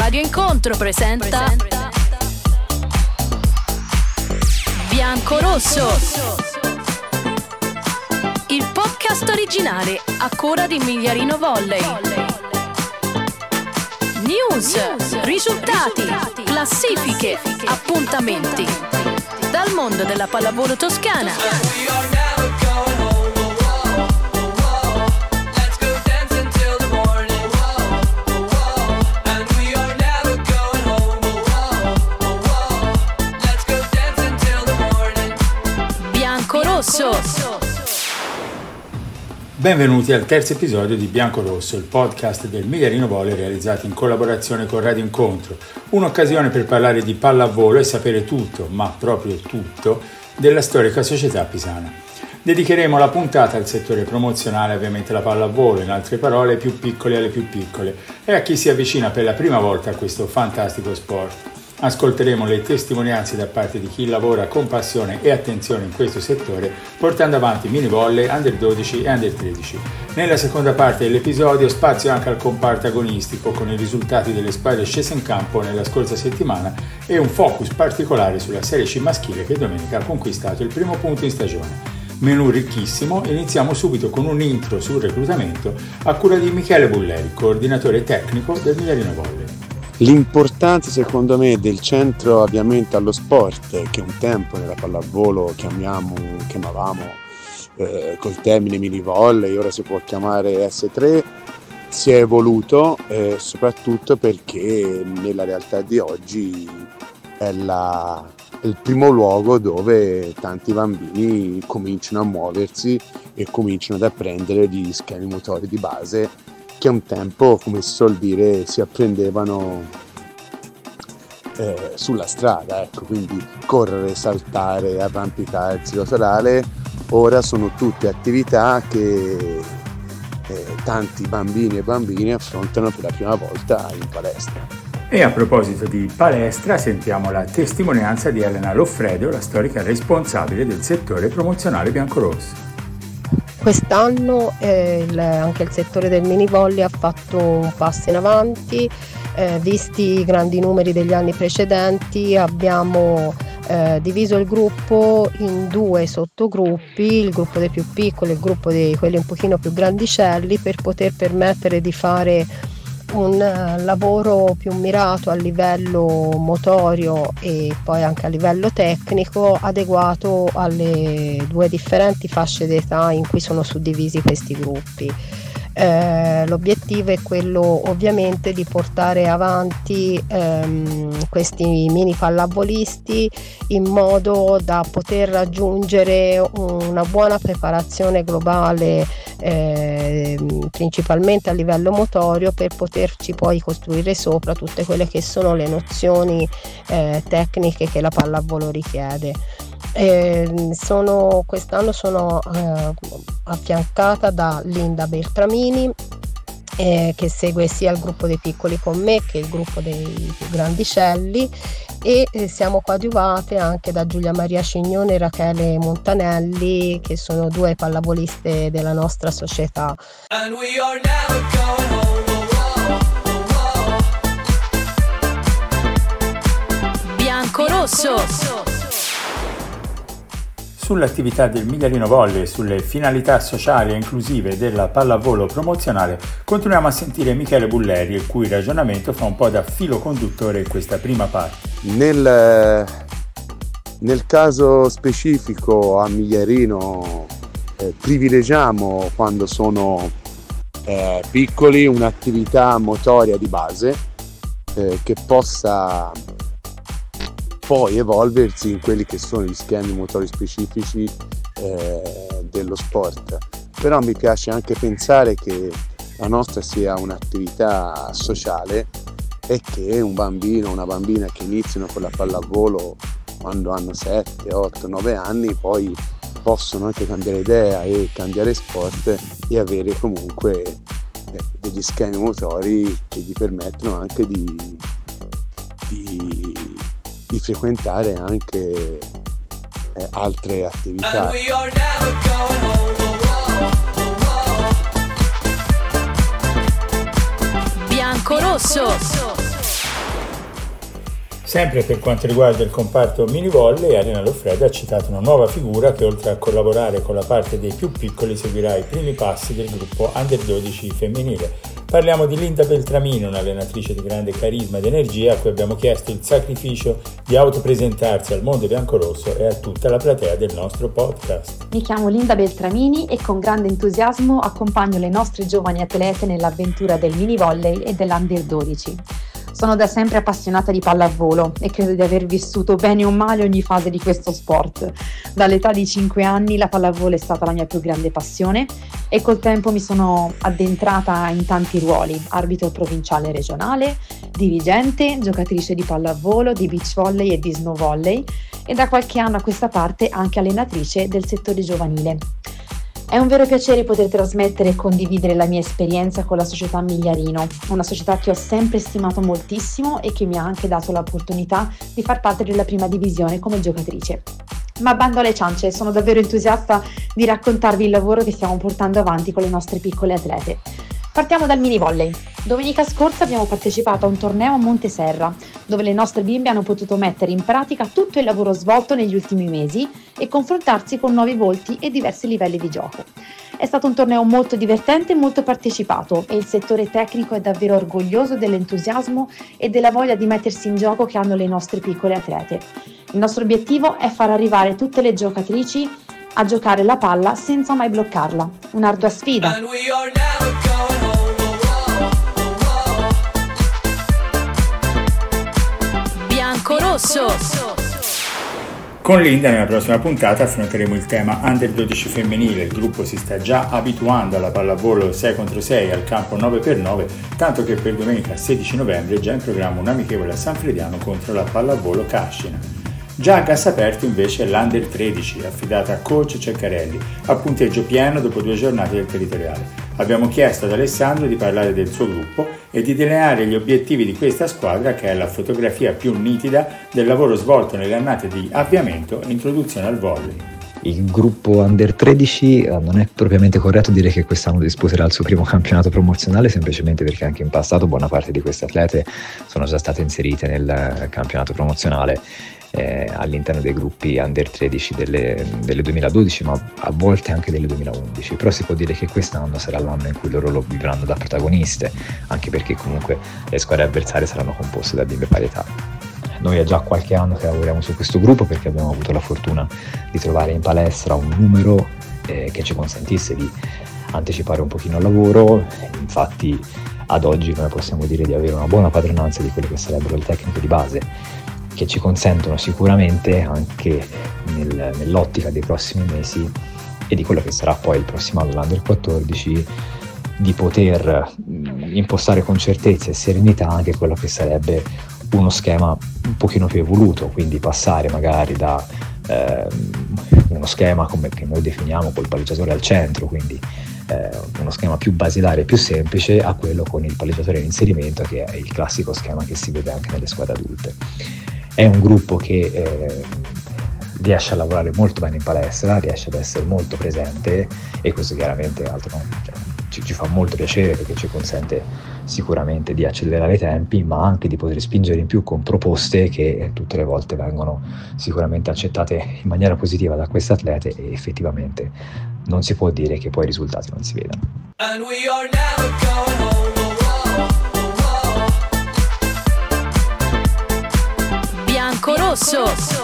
Radio Incontro presenta Bianco Rosso, il podcast originale a cura di Migliarino Volley. News, risultati, classifiche, appuntamenti dal mondo della pallavolo toscana. Benvenuti al terzo episodio di Bianco Rosso, il podcast del Migliarino Volley realizzato in collaborazione con Radio Incontro, un'occasione per parlare di pallavolo e sapere tutto, ma proprio tutto, della storica società pisana. Dedicheremo la puntata al settore promozionale, ovviamente la pallavolo, in altre parole, ai più piccoli alle più piccole, e a chi si avvicina per la prima volta a questo fantastico sport. Ascolteremo le testimonianze da parte di chi lavora con passione e attenzione in questo settore, portando avanti mini volley, under 12 e under 13. Nella seconda parte dell'episodio spazio anche al comparto agonistico con i risultati delle squadre scese in campo nella scorsa settimana e un focus particolare sulla Serie C maschile che domenica ha conquistato il primo punto in stagione. Menù ricchissimo, iniziamo subito con un intro sul reclutamento a cura di Michele Bulleri, coordinatore tecnico del Migliarino Volley. L'importanza secondo me del centro avviamento allo sport, che un tempo nella pallavolo chiamavamo col termine mini volley, ora si può chiamare S3, si è evoluto soprattutto perché nella realtà di oggi è il primo luogo dove tanti bambini cominciano a muoversi e cominciano ad apprendere gli schemi motori di base che un tempo, come si suol dire, si apprendevano sulla strada, ecco, quindi correre, saltare, arrampicarsi, rotolare, ora sono tutte attività che tanti bambini e bambine affrontano per la prima volta in palestra. E a proposito di palestra, sentiamo la testimonianza di Elena Loffredo, la storica responsabile del settore promozionale biancorosso. Quest'anno anche il settore del mini volley ha fatto un passo in avanti, visti i grandi numeri degli anni precedenti abbiamo diviso il gruppo in due sottogruppi, il gruppo dei più piccoli e il gruppo di quelli un pochino più grandicelli, per poter permettere di fare un lavoro più mirato a livello motorio e poi anche a livello tecnico, adeguato alle due differenti fasce d'età in cui sono suddivisi questi gruppi. L'obiettivo è quello ovviamente di portare avanti questi mini pallavolisti in modo da poter raggiungere una buona preparazione globale, principalmente a livello motorio, per poterci poi costruire sopra tutte quelle che sono le nozioni tecniche che la pallavolo richiede. Quest'anno sono affiancata da Linda Beltramini, che segue sia il gruppo dei piccoli con me che il gruppo dei più grandicelli, e siamo coadiuvate anche da Giulia Maria Cignone e Rachele Montanelli, che sono due pallavoliste della nostra società. And we are never going home. Bianco Rosso. Sull'attività del Migliarino Volley e sulle finalità sociali e inclusive della pallavolo promozionale continuiamo a sentire Michele Bulleri, il cui ragionamento fa un po' da filo conduttore in questa prima parte. Nel caso specifico a Migliarino privilegiamo, quando sono piccoli, un'attività motoria di base che possa poi evolversi in quelli che sono gli schemi motori specifici dello sport. Però mi piace anche pensare che la nostra sia un'attività sociale e che un bambino o una bambina che iniziano con la pallavolo quando hanno 7, 8, 9 anni poi possono anche cambiare idea e cambiare sport e avere comunque degli schemi motori che gli permettono anche di frequentare anche altre attività. Bianco Rosso. Sempre per quanto riguarda il comparto mini volley, Arena Loffredi ha citato una nuova figura che, oltre a collaborare con la parte dei più piccoli, seguirà i primi passi del gruppo Under 12 femminile. Parliamo di Linda Beltramini, un'allenatrice di grande carisma ed energia a cui abbiamo chiesto il sacrificio di autopresentarsi al mondo biancorosso e a tutta la platea del nostro podcast. Mi chiamo Linda Beltramini e con grande entusiasmo accompagno le nostre giovani atlete nell'avventura del mini volley e dell'Under 12. Sono da sempre appassionata di pallavolo e credo di aver vissuto bene o male ogni fase di questo sport. Dall'età di 5 anni la pallavolo è stata la mia più grande passione e col tempo mi sono addentrata in tanti ruoli: arbitro provinciale e regionale, dirigente, giocatrice di pallavolo, di beach volley e di snow volley e da qualche anno a questa parte anche allenatrice del settore giovanile. È un vero piacere poter trasmettere e condividere la mia esperienza con la società Migliarino, una società che ho sempre stimato moltissimo e che mi ha anche dato l'opportunità di far parte della prima divisione come giocatrice. Ma bando alle ciance, sono davvero entusiasta di raccontarvi il lavoro che stiamo portando avanti con le nostre piccole atlete. Partiamo dal mini volley. Domenica scorsa abbiamo partecipato a un torneo a Monteserra, dove le nostre bimbe hanno potuto mettere in pratica tutto il lavoro svolto negli ultimi mesi e confrontarsi con nuovi volti e diversi livelli di gioco. È stato un torneo molto divertente e molto partecipato e il settore tecnico è davvero orgoglioso dell'entusiasmo e della voglia di mettersi in gioco che hanno le nostre piccole atlete. Il nostro obiettivo è far arrivare tutte le giocatrici a giocare la palla senza mai bloccarla. Un'ardua sfida. Bianco-rosso. Con Linda nella prossima puntata affronteremo il tema Under 12 femminile. Il gruppo si sta già abituando alla pallavolo 6 contro 6 al campo 9x9, tanto che per domenica 16 novembre è già in programma un amichevole a San Frediano contro la pallavolo Cascina. Già a gas aperto invece è l'Under 13, affidata a coach Ceccarelli, a punteggio pieno dopo 2 giornate del territoriale. Abbiamo chiesto ad Alessandro di parlare del suo gruppo e di delineare gli obiettivi di questa squadra, che è la fotografia più nitida del lavoro svolto nelle annate di avviamento e introduzione al volley. Il gruppo Under 13 non è propriamente corretto dire che quest'anno disputerà il suo primo campionato promozionale, semplicemente perché anche in passato buona parte di queste atlete sono già state inserite nel campionato promozionale all'interno dei gruppi Under 13 delle 2012, ma a volte anche delle 2011. Però si può dire che quest'anno sarà l'anno in cui loro lo vivranno da protagoniste, anche perché comunque le squadre avversarie saranno composte da bimbe pari età. Noi è già qualche anno che lavoriamo su questo gruppo, perché abbiamo avuto la fortuna di trovare in palestra un numero che ci consentisse di anticipare un pochino il lavoro. Infatti ad oggi noi possiamo dire di avere una buona padronanza di quello che sarebbero le tecniche di base, che ci consentono sicuramente anche nell'ottica dei prossimi mesi e di quello che sarà poi il prossimo anno l'Under 14, di poter impostare con certezza e serenità anche quello che sarebbe uno schema un pochino più evoluto, quindi passare magari da uno schema come che noi definiamo col palleggiatore al centro, quindi uno schema più basilare e più semplice, a quello con il palleggiatore in inserimento, che è il classico schema che si vede anche nelle squadre adulte. È un gruppo che riesce a lavorare molto bene in palestra, riesce ad essere molto presente, e questo chiaramente ci fa molto piacere, perché ci consente sicuramente di accelerare i tempi, ma anche di poter spingere in più con proposte che tutte le volte vengono sicuramente accettate in maniera positiva da queste atlete, e effettivamente non si può dire che poi i risultati non si vedano. Bianco-rosso.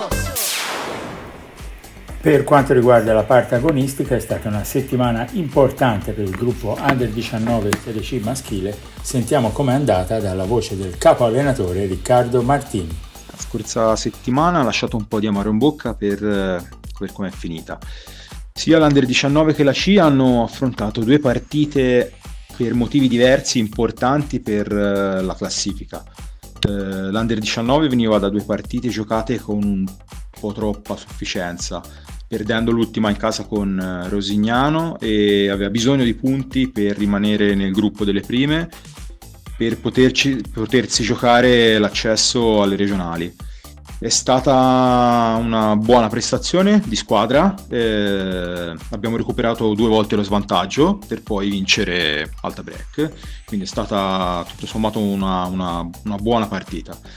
Per quanto riguarda la parte agonistica, è stata una settimana importante per il gruppo Under 19 Serie C maschile. Sentiamo com'è andata dalla voce del capo allenatore Riccardo Martini. La scorsa settimana ha lasciato un po' di amaro in bocca per come è finita. Sia l'Under 19 che la C hanno affrontato 2 partite per motivi diversi importanti per la classifica. L'Under 19 veniva da 2 partite giocate con un po' troppa sufficienza, perdendo l'ultima in casa con Rosignano, e aveva bisogno di punti per rimanere nel gruppo delle prime, per potersi giocare l'accesso alle regionali. È stata una buona prestazione di squadra, abbiamo recuperato 2 volte lo svantaggio per poi vincere alta break, quindi è stata tutto sommato una buona partita.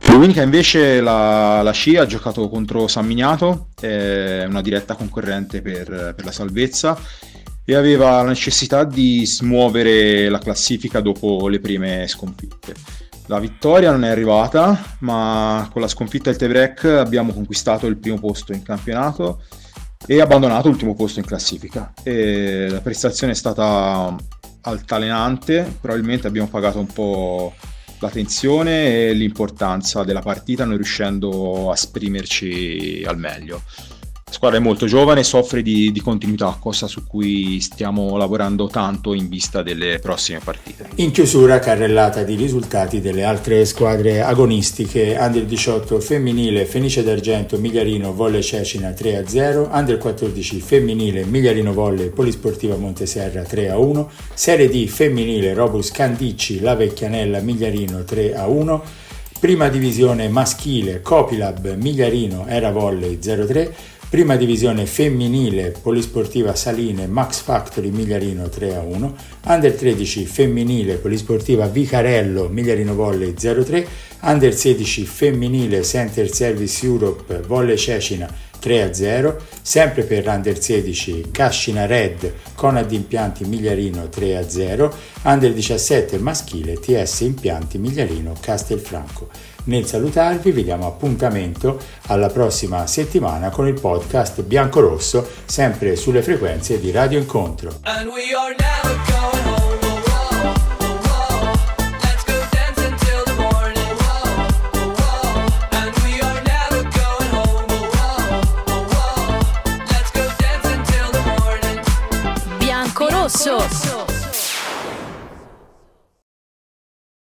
Domenica invece la Sci ha giocato contro San Miniato, una diretta concorrente per la salvezza, e aveva la necessità di smuovere la classifica dopo le prime sconfitte. La vittoria non è arrivata, ma con la sconfitta del tie-break abbiamo conquistato il primo posto in campionato e abbandonato l'ultimo posto in classifica. E la prestazione è stata altalenante, probabilmente abbiamo pagato un po' la tensione e l'importanza della partita, non riuscendo a esprimerci al meglio. La squadra è molto giovane e soffre di continuità, cosa su cui stiamo lavorando tanto in vista delle prossime partite. In chiusura, carrellata di risultati delle altre squadre agonistiche: Under 18 femminile Fenice d'Argento Migliarino Volley Cecina 3-0, Under 14 femminile Migliarino Volley Polisportiva Monteserra 3-1, Serie D femminile Robus Candicci La Vecchianella Migliarino 3-1, prima divisione maschile Copilab Migliarino Era Volley 0-3, prima divisione femminile Polisportiva Saline Max Factory Migliarino 3-1, Under 13 femminile Polisportiva Vicarello Migliarino Volley 0-3, Under 16 femminile Center Service Europe Volley Cecina 3-0, sempre per Under 16 Cascina Red Conad Impianti Migliarino 3-0, Under 17 maschile TS Impianti Migliarino Castelfranco. Nel salutarvi vi diamo appuntamento alla prossima settimana con il podcast Biancorosso, sempre sulle frequenze di Radio Incontro.